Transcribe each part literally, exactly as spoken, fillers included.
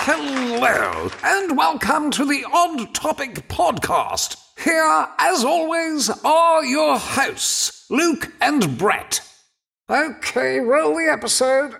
Hello, and welcome to the Odd Topic Podcast. Here, as always, are your hosts, Luke and Brett. Okay, roll the episode.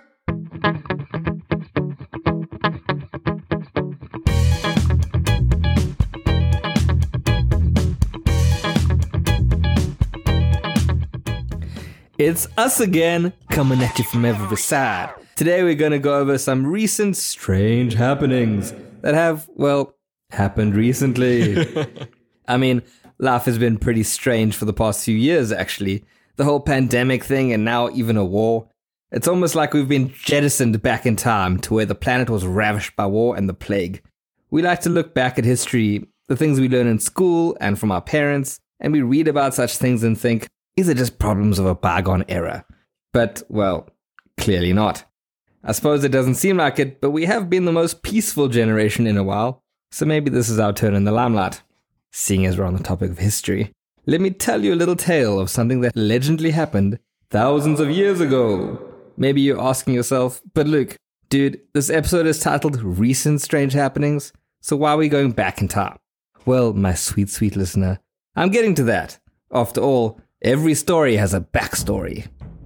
It's us again, coming at you from every side. Today we're going to go over some recent strange happenings that have, well, happened recently. I mean, life has been pretty strange for the past few years, actually. The whole pandemic thing and now even a war. It's almost like we've been jettisoned back in time to where the planet was ravished by war and the plague. We like to look back at history, the things we learn in school and from our parents, and we read about such things and think, these are just problems of a bygone era. But, well, clearly not. I suppose it doesn't seem like it, but we have been the most peaceful generation in a while, so maybe this is our turn in the limelight. Seeing as we're on the topic of history, let me tell you a little tale of something that legendly happened thousands of years ago. Maybe you're asking yourself, but Luke, dude, this episode is titled Recent Strange Happenings, so why are we going back in time? Well, my sweet, sweet listener, I'm getting to that. After all, every story has a backstory.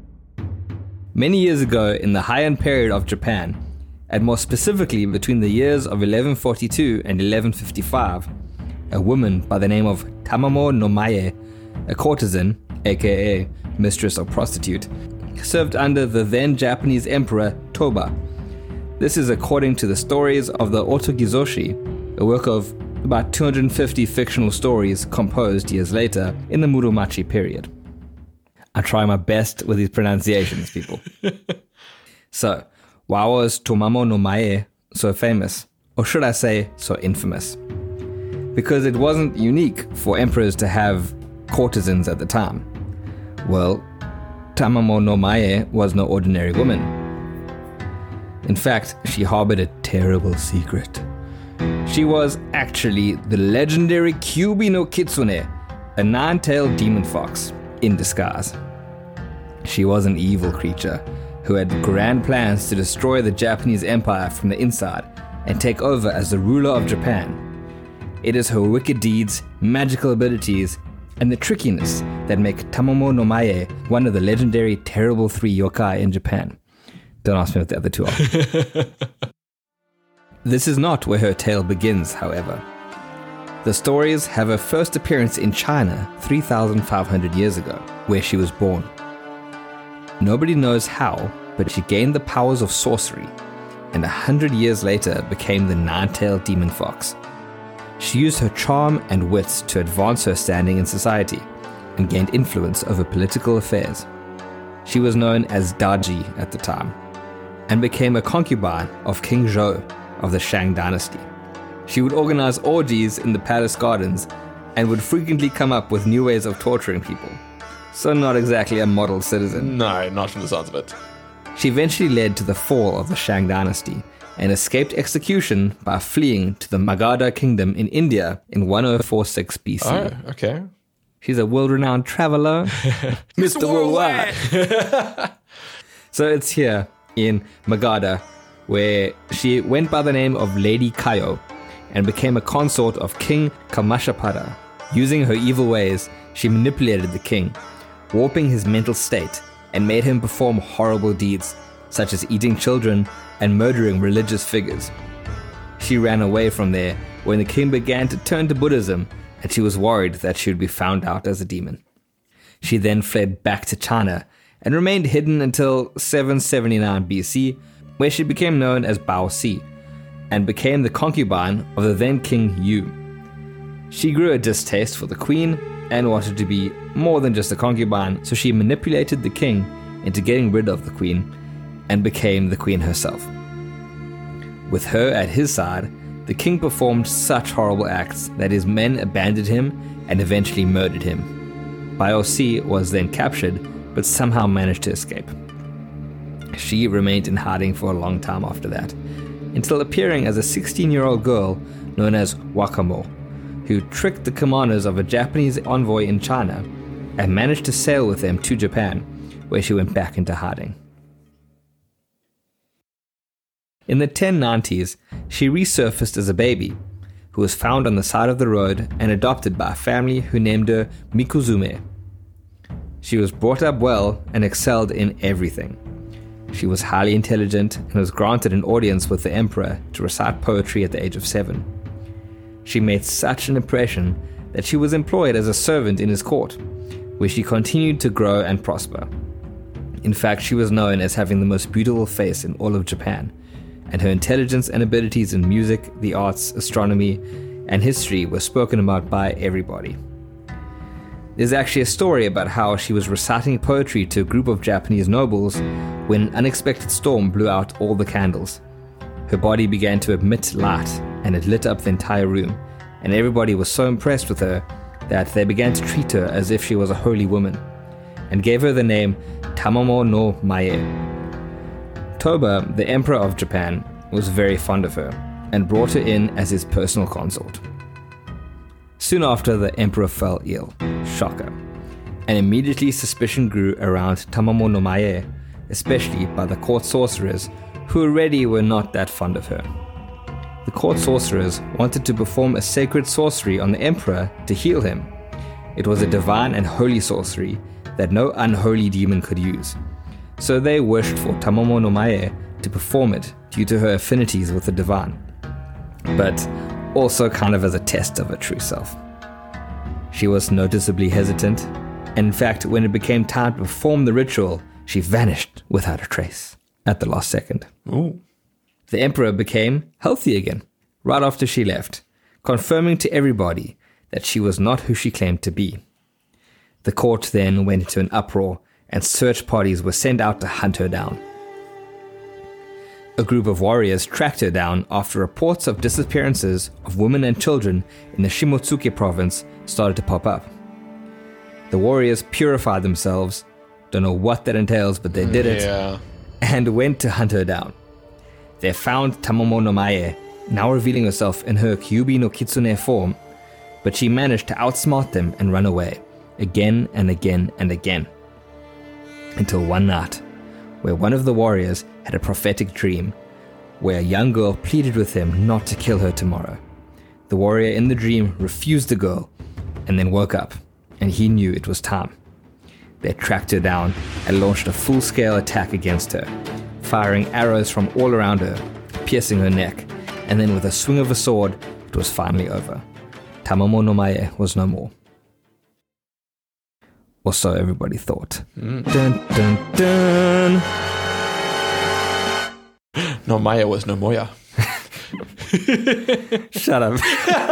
Many years ago, in the Heian period of Japan, and more specifically between the years of eleven forty-two and eleven fifty-five, a woman by the name of Tamamo no Mae, a courtesan, aka mistress or prostitute, served under the then Japanese emperor Toba. This is according to the stories of the Otogizoshi, a work of about two hundred fifty fictional stories composed years later in the Muromachi period. I try my best with these pronunciations, people. So, why was Tamamo no Mae so famous? Or should I say, so infamous? Because it wasn't unique for emperors to have courtesans at the time. Well, Tamamo no Mae was no ordinary woman. In fact, she harbored a terrible secret. She was actually the legendary Kyuubi no Kitsune, a nine-tailed demon fox in disguise. She was an evil creature who had grand plans to destroy the Japanese empire from the inside and take over as the ruler of Japan. It is her wicked deeds, magical abilities, and the trickiness that make Tamamo no Mae one of the legendary terrible three yokai in Japan. Don't ask me what the other two are. This is not where her tale begins, however. The stories have her first appearance in China three thousand five hundred years ago, where she was born. Nobody knows how, but she gained the powers of sorcery, and a hundred years later became the nine-tailed demon fox. She used her charm and wits to advance her standing in society, and gained influence over political affairs. She was known as Daji at the time, and became a concubine of King Zhou of the Shang dynasty. She would organize orgies in the palace gardens and would frequently come up with new ways of torturing people. So not exactly a model citizen. No, not from the sounds of it. She eventually led to the fall of the Shang dynasty and escaped execution by fleeing to the Magadha kingdom in India in ten forty-six B C. Oh, okay. She's a world-renowned traveler. Mister Worldwide. So it's here in Magadha where she went by the name of Lady Kayo and became a consort of King Kamashapada. Using her evil ways, she manipulated the king, warping his mental state and made him perform horrible deeds, such as eating children and murdering religious figures. She ran away from there when the king began to turn to Buddhism, and she was worried that she would be found out as a demon. She then fled back to China and remained hidden until seven seventy-nine B C, where she became known as Bao Si, and became the concubine of the then King Yu. She grew a distaste for the queen and wanted to be more than just a concubine, so she manipulated the king into getting rid of the queen and became the queen herself. With her at his side, the king performed such horrible acts that his men abandoned him and eventually murdered him. Bao Si was then captured, but somehow managed to escape. She remained in hiding for a long time after that, until appearing as a sixteen-year-old girl known as Wakamo, who tricked the commanders of a Japanese envoy in China and managed to sail with them to Japan, where she went back into hiding. In the ten nineties, she resurfaced as a baby, who was found on the side of the road and adopted by a family who named her Mikuzume. She was brought up well and excelled in everything. She was highly intelligent and was granted an audience with the emperor to recite poetry at the age of seven. She made such an impression that she was employed as a servant in his court, where she continued to grow and prosper. In fact, she was known as having the most beautiful face in all of Japan, and her intelligence and abilities in music, the arts, astronomy, and history were spoken about by everybody. There's actually a story about how she was reciting poetry to a group of Japanese nobles when an unexpected storm blew out all the candles. Her body began to emit light, and it lit up the entire room, and everybody was so impressed with her that they began to treat her as if she was a holy woman, and gave her the name Tamamo no Mae. Toba, the emperor of Japan, was very fond of her, and brought her in as his personal consort. Soon after, the emperor fell ill, shocker, and immediately suspicion grew around Tamamo no Mae, especially by the court sorcerers, who already were not that fond of her. The court sorcerers wanted to perform a sacred sorcery on the emperor to heal him. It was a divine and holy sorcery that no unholy demon could use. So they wished for Tamamo no Mae to perform it due to her affinities with the divine, but also kind of as a test of her true self. She was noticeably hesitant, and in fact, when it became time to perform the ritual, she vanished without a trace at the last second. Ooh. The emperor became healthy again right after she left, confirming to everybody that she was not who she claimed to be. The court then went into an uproar, and search parties were sent out to hunt her down. A group of warriors tracked her down after reports of disappearances of women and children in the Shimotsuke province started to pop up. The warriors purified themselves, don't know what that entails, but they did it, Yeah. and went to hunt her down. They found Tamamo no Mae, now revealing herself in her Kyubi no Kitsune form, but she managed to outsmart them and run away, again and again and again. Until one night, where one of the warriors had a prophetic dream, where a young girl pleaded with him not to kill her tomorrow. The warrior in the dream refused the girl, and then woke up, and he knew it was time. They tracked her down and launched a full-scale attack against her, firing arrows from all around her, piercing her neck, and then with a swing of a sword, it was finally over. Tamamo no Mae was no more. Or so everybody thought. Mm. Dun, dun, dun. No Maya was no Moya. Shut up.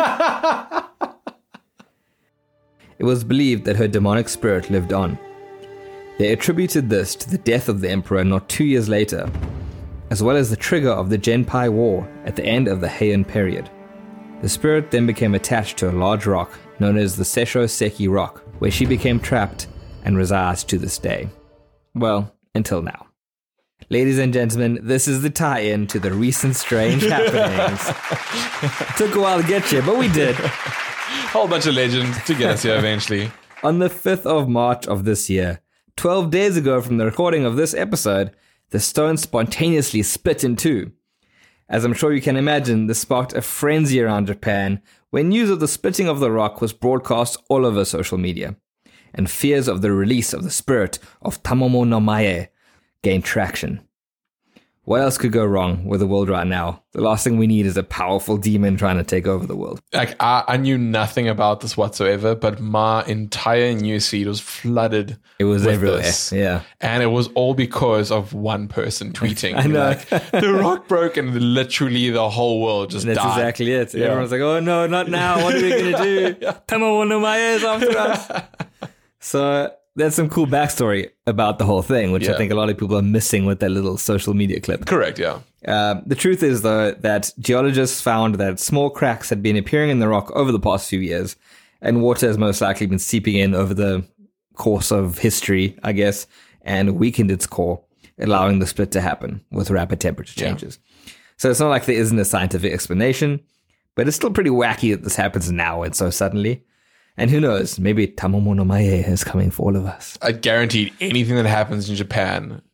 It was believed that her demonic spirit lived on. They attributed this to the death of the emperor not two years later, as well as the trigger of the Genpei War at the end of the Heian period. The spirit then became attached to a large rock known as the Seisho Seki Rock, where she became trapped and resides to this day. Well, until now. Ladies and gentlemen, this is the tie-in to the recent strange happenings. Took a while to get here, but we did. Whole bunch of legends to get us here eventually. On the fifth of March of this year, twelve days ago from the recording of this episode, the stone spontaneously split in two. As I'm sure you can imagine, this sparked a frenzy around Japan when news of the splitting of the rock was broadcast all over social media, and fears of the release of the spirit of Tamamo no Mae gained traction. What else could go wrong with the world right now? The last thing we need is a powerful demon trying to take over the world. Like I, I knew nothing about this whatsoever, but my entire newsfeed was flooded. It was with everywhere, this. yeah. And it was all because of one person tweeting. I know. Like, the rock broke and literally the whole world just That's died. exactly it. Yeah. Everyone's like, oh no, not now. What are we going to do? Yeah. Tamamo no Mae is after us. So there's some cool backstory about the whole thing, which Yeah. I think a lot of people are missing with that little social media clip. Correct, yeah. Uh, the truth is, though, that geologists found that small cracks had been appearing in the rock over the past few years, and water has most likely been seeping in over the course of history, I guess, and weakened its core, allowing the split to happen with rapid temperature changes. Yeah. So it's not like there isn't a scientific explanation, but it's still pretty wacky that this happens now and so suddenly. And who knows, maybe Tamamo no Mae is coming for all of us. I guaranteed anything that happens in Japan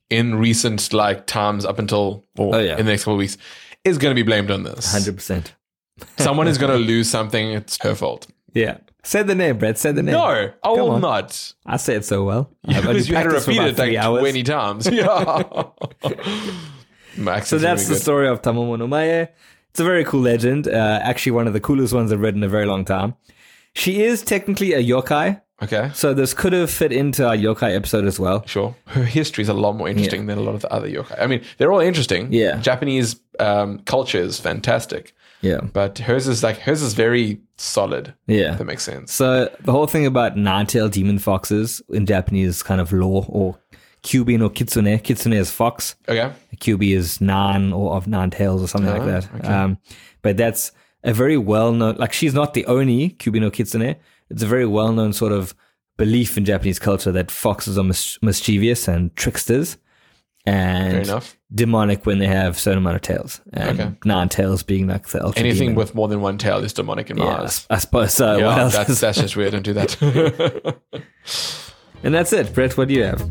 in recent like times up until or Oh, yeah. in the next couple of weeks is going to be blamed on this. one hundred percent. Someone is going to lose something. It's her fault. Yeah. Say the name, Brett. Say the name. No, I Come will on. not. I say it so well. I've only Because you had to practiced for repeat about it like three hours. twenty times. Yeah. Max So is that's really the good. story of Tamamo no Mae. It's a very cool legend. Uh, actually, one of the coolest ones I've read in a very long time. She is technically a yokai, Okay. so this could have fit into our yokai episode as well. Sure. Her history is a lot more interesting than a lot of the other yokai. I mean, they're all interesting. Yeah. Japanese um, culture is fantastic, Yeah. but hers is like hers is very solid. Yeah. If that makes sense. So the whole thing about nine-tailed demon foxes in Japanese kind of lore, or Kyubi no Kitsune. Kitsune is fox. Okay. Kyubi is nine or of nine tails or something Ah, like that. Um, but that's a very well-known, like she's not the only Kyubi no Kitsune. It's a very well-known sort of belief in Japanese culture that foxes are mis- mischievous and tricksters and Fair enough. demonic when they have a certain amount of tails. And Okay. nine tails being like the ultra Anything demon. with more than one tail is demonic in my Yeah, eyes. I suppose so. what Yeah, else that's is- that's just weird. Don't do that. And that's it. Brett, what do you have?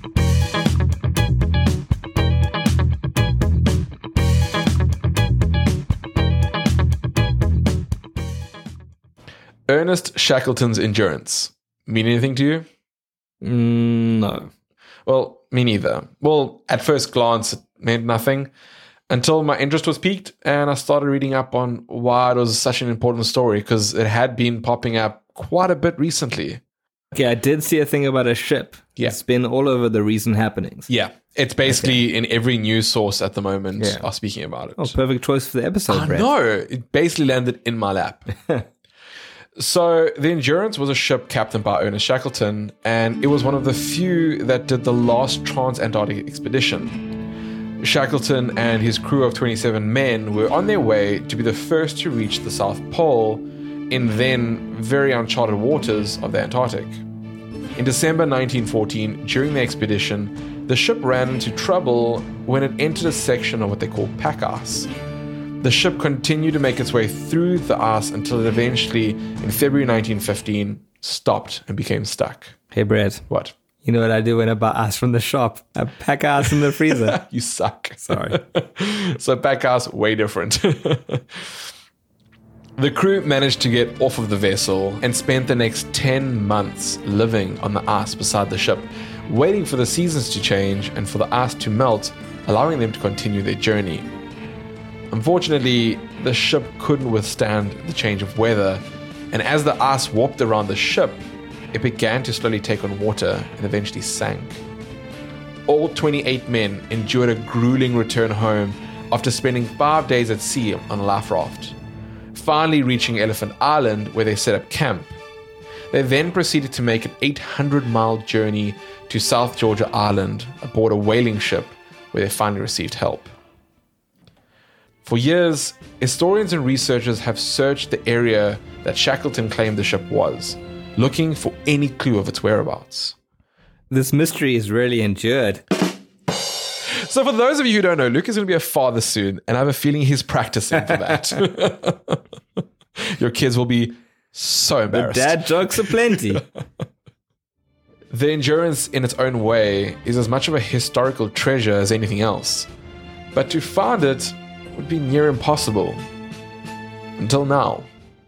Ernest Shackleton's endurance mean anything to you? Mm, no. Well, me neither. Well, at first glance, it meant nothing until my interest was piqued and I started reading up on why it was such an important story because it had been popping up quite a bit recently. Okay, I did see a thing about a ship. Yeah. It's been all over the recent happenings. Yeah, it's basically in every news source at the moment Yeah. are speaking about it. Oh, perfect choice for the episode, I Brett. know. It basically landed in my lap. So the Endurance was a ship captained by Ernest Shackleton, and it was one of the few that did the last trans-Antarctic expedition. Shackleton and his crew of twenty-seven men were on their way to be the first to reach the South Pole in then very uncharted waters of the Antarctic. In December nineteen fourteen, during the expedition, the ship ran into trouble when it entered a section of what they call pack ice. The ship continued to make its way through the ice until it eventually, in February nineteen fifteen, stopped and became stuck. Hey, Brett. What? You know what I do when I buy ice from the shop? I pack ice in the freezer. You suck. Sorry. So pack ice, way different. The crew managed to get off of the vessel and spent the next ten months living on the ice beside the ship, waiting for the seasons to change and for the ice to melt, allowing them to continue their journey. Unfortunately, the ship couldn't withstand the change of weather, and as the ice warped around the ship, it began to slowly take on water and eventually sank. All twenty-eight men endured a grueling return home after spending five days at sea on a life raft, finally reaching Elephant Island where they set up camp. They then proceeded to make an eight hundred mile journey to South Georgia Island aboard a whaling ship where they finally received help. For years, historians and researchers have searched the area that Shackleton claimed the ship was, looking for any clue of its whereabouts. This mystery is really endured. So for those of you who don't know, Luke is going to be a father soon, and I have a feeling he's practicing for that. Your kids will be so embarrassed. Dad jokes aplenty. The Endurance, in its own way, is as much of a historical treasure as anything else. But to find it would be near impossible. Until now.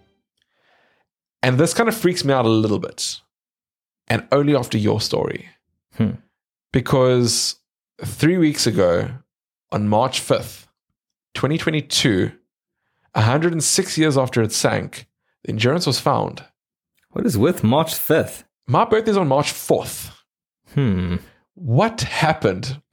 And this kind of freaks me out a little bit. And only after your story. Hmm. Because three weeks ago, on March fifth, twenty twenty-two, one hundred six years after it sank, the Endurance was found. What is with March fifth? My birthday's on March fourth. Hmm. What happened?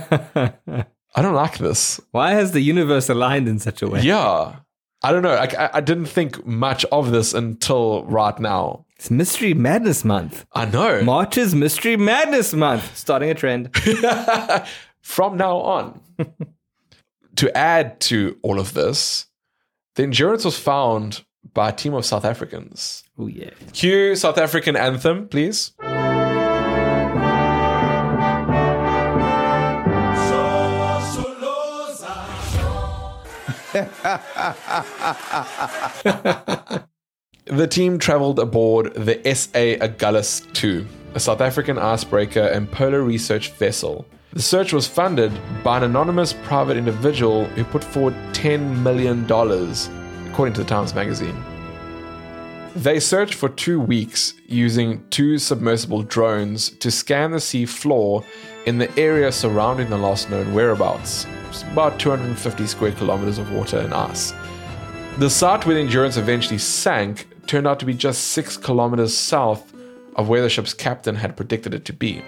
I don't like this. Why has the universe aligned in such a way? Yeah. I don't know. I, I, I didn't think much of this until right now. It's Mystery Madness Month. I know. March is Mystery Madness Month. Starting a trend. From now on. To add to all of this, the Endurance was found by a team of South Africans. Oh, yeah. Cue South African anthem, please. The team traveled aboard the S A Agulhas two, a South African icebreaker and polar research vessel, The search was funded by an anonymous private individual who put forward ten million dollars, according to the Times Magazine. They searched for two weeks using two submersible drones to scan the sea floor in the area surrounding the last known whereabouts. It's about two hundred fifty square kilometers of water and ice. The site where the Endurance eventually sank turned out to be just six kilometers south of where the ship's captain had predicted it to be.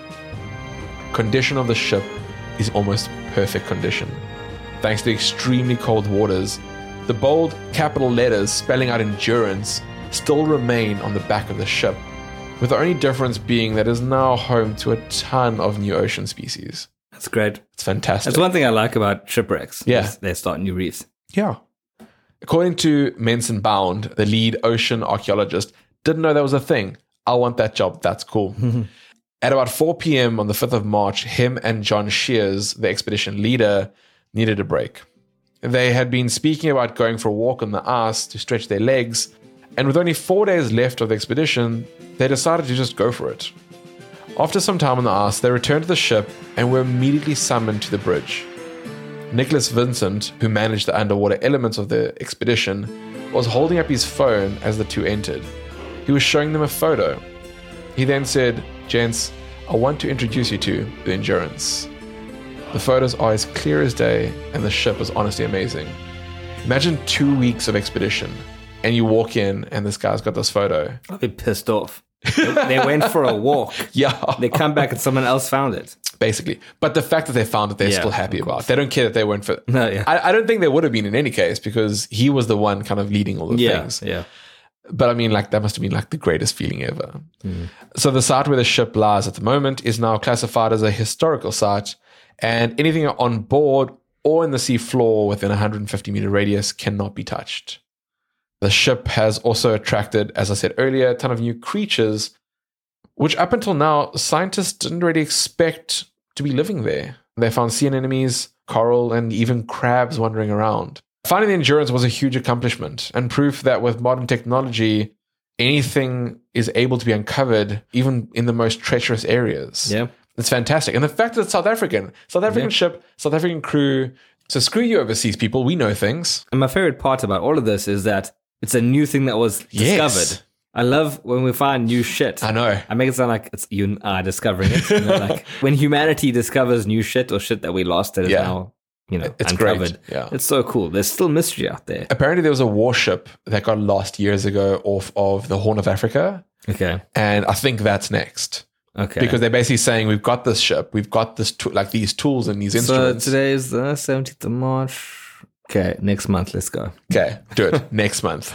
Condition of the ship is almost perfect condition. Thanks to extremely cold waters, the bold capital letters spelling out Endurance still remain on the back of the ship, with the only difference being that it is now home to a ton of new ocean species. That's great. It's fantastic. That's one thing I like about shipwrecks. Yeah. They start new reefs. Yeah. According to Menson Bound, the lead ocean archaeologist, didn't know that was a thing. I want that job. That's cool. At about four p.m. on the fifth of March, him and John Shears, the expedition leader, needed a break. They had been speaking about going for a walk on the ice to stretch their legs, and with only four days left of the expedition, they decided to just go for it. After some time on the ice, they returned to the ship and were immediately summoned to the bridge. Nicholas Vincent, who managed the underwater elements of the expedition, was holding up his phone as the two entered. He was showing them a photo. He then said, "Gents, I want to introduce you to the Endurance." The photos are as clear as day, and the ship is honestly amazing. Imagine two weeks of expedition, and you walk in, and this guy's got this photo. I'll be pissed off. They, they went for a walk. Yeah. They come back and someone else found it. Basically. But the fact that they found it, they're Yeah, still happy of about. course. They don't care that they went for... No, yeah. I, I don't think they would have been in any case, because he was the one kind of leading all the Yeah, things. yeah. But I mean, like, that must have been like the greatest feeling ever. Mm. So the site where the ship lies at the moment is now classified as a historical site, and anything on board or in the sea floor within a one hundred fifty meter radius cannot be touched. The ship has also attracted, as I said earlier, a ton of new creatures, which up until now, scientists didn't really expect to be living there. They found sea anemones, coral, and even crabs wandering around. Finding the Endurance was a huge accomplishment and proof that with modern technology, anything is able to be uncovered, even in the most treacherous areas. Yeah. It's fantastic. And the fact that it's South African, South African Yeah. ship, South African crew. So screw you overseas people, we know things. And my favorite part about all of this is that it's a new thing that was discovered. Yes. I love when we find new shit. I know. I make it sound like it's you and I discovering it. You know, like when humanity discovers new shit or shit that we lost that is Yeah. now, you know, It's uncovered. great, yeah. It's so cool. There's still mystery out there. Apparently there was a warship that got lost years ago off of the Horn of Africa. Okay. And I think that's next. Okay. Because they're basically saying, we've got this ship, we've got this, to- like these tools and these so instruments. today is the seventeenth of March. Okay, next month, let's go. Okay, do it next month.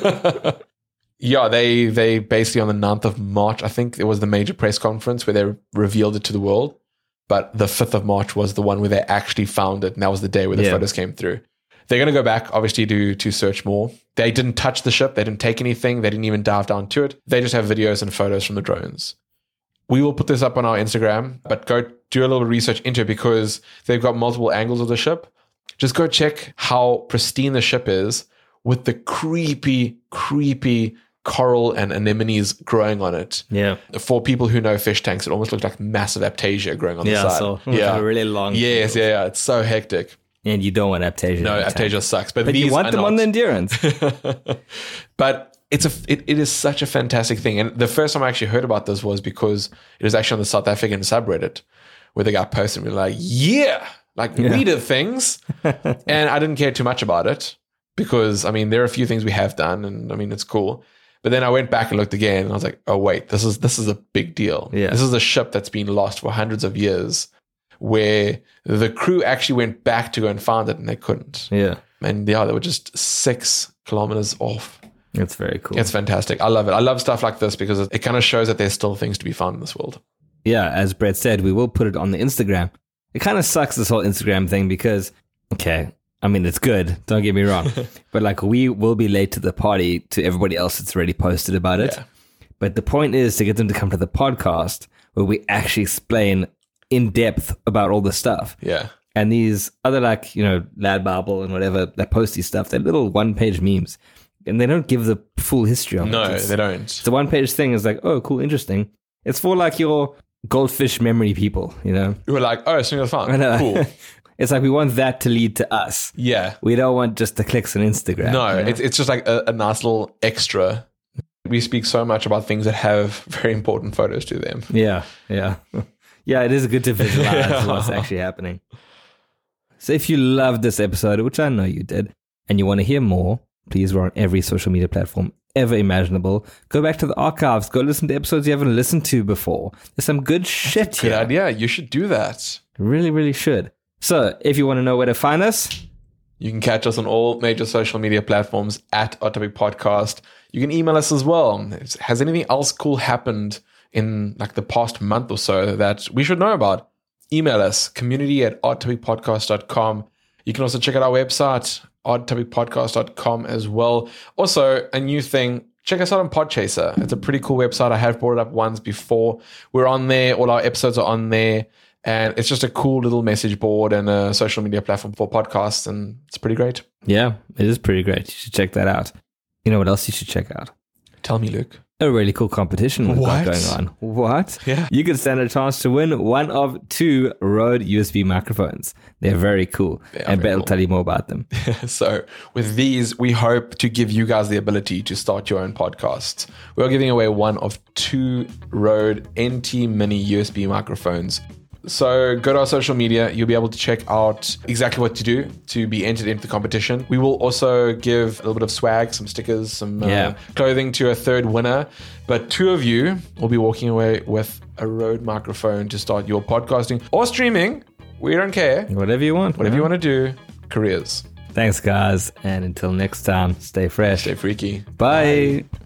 Yeah, they they basically on the ninth of March, I think it was the major press conference where they revealed it to the world. But the fifth of March was the one where they actually found it. And that was the day where the Yeah. photos came through. They're going to go back, obviously, to, to search more. They didn't touch the ship. They didn't take anything. They didn't even dive down to it. They just have videos and photos from the drones. We will put this up on our Instagram, but go do a little research into it because they've got multiple angles of the ship. Just go check how pristine the ship is with the creepy, creepy coral and anemones growing on it. Yeah. For people who know fish tanks, it almost looks like massive Aptasia growing on Yeah, the side. so yeah. a really long. Yes, yeah, yeah. It's so hectic. And you don't want Aptasia. No, in the tank. Aptasia sucks. But, But these you want are them not. on the Endurance. But it's a it, it is such a fantastic thing. And the first time I actually heard about this was because it was actually on the South African subreddit where the guy posted me like, yeah, like Yeah. we did things. And I didn't care too much about it because, I mean, there are a few things we have done and I mean, it's cool. But then I went back and looked again and I was like, oh, wait, this is this is a big deal. Yeah. This is a ship that's been lost for hundreds of years where the crew actually went back to go and find it and they couldn't. Yeah. And yeah, they were just six kilometers off. It's very cool. It's fantastic. I love it. I love stuff like this because it, it kind of shows that there's still things to be found in this world. Yeah, as Brett said, we will put it on the Instagram. It kind of sucks, this whole Instagram thing, because, okay, I mean, it's good. Don't get me wrong. But like, we will be late to the party to everybody else that's already posted about it. Yeah. But the point is to get them to come to the podcast where we actually explain in depth about all the stuff. Yeah. And these other, like, you know, Lad Bible and whatever, that post these stuff, they're little one-page memes. And they don't give the full history of it. No, It's- they don't. The one-page thing is like, oh, cool, interesting. It's for like your goldfish memory people, you know? We were like, oh, Swing of the I Thumb. know. Cool. It's like we want that to lead to us. Yeah. We don't want just the clicks on Instagram. No, you know? it's, it's just like a, a nice little extra. We speak so much about things that have very important photos to them. Yeah, yeah. Yeah, it is good to visualize what's actually happening. So if you loved this episode, which I know you did, and you want to hear more, please, we're on every social media platform ever imaginable. Go back to the archives. Go listen to episodes you haven't listened to before. There's some good shit Good here. idea. You should do that. Really, really should. So if you want to know where to find us, You can catch us on all major social media platforms at Odd Topic Podcast. You can email us as well. Has anything else cool happened in like the past month or so that we should know about? Email us, community at odd topic podcast dot com. You can also check out our website, odd topic podcast dot com as well. Also, a new thing, check us out on Podchaser. It's a pretty cool website. I have brought it up once before. We're on there. All our episodes are on there. And it's just a cool little message board and a social media platform for podcasts. And it's pretty great. yeah, it is pretty great. You should check that out. You know what else you should check out? Tell me, Luke. A really cool competition we've got What? going on. What? Yeah. You could stand a chance to win one of two Rode U S B microphones. They're very cool. They are And very Bet will cool. tell you more about them. So with these, we hope to give you guys the ability to start your own podcast. We are giving away one of two Rode N T Mini U S B microphones. So go to our social media. You'll be able to check out exactly what to do to be entered into the competition. We will also give a little bit of swag, some stickers, some uh, Yeah. clothing to a third winner. But two of you will be walking away with a Rode microphone to start your podcasting or streaming. We don't care. Whatever you want. Whatever man. you want to do, careers. Thanks, guys. And until next time, stay fresh. Stay freaky. Bye. Bye.